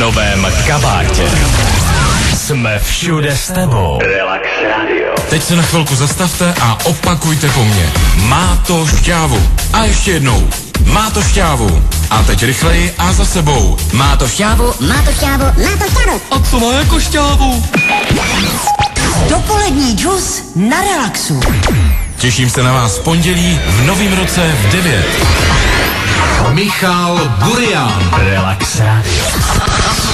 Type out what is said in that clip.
novém kabátě. Jsme všude s tebou. Relax Radio. Teď se na chvilku zastavte a opakujte po mně. Má to šťávu. A ještě jednou. Má to šťávu. A teď rychleji a za sebou. Má to šťávu. Má to šťávu, má to šťávu. A co má jako šťávu? Dopolední džus na Relaxu. Těším se na vás v pondělí v novém roce v 9. Michal Burian. Relax Radio.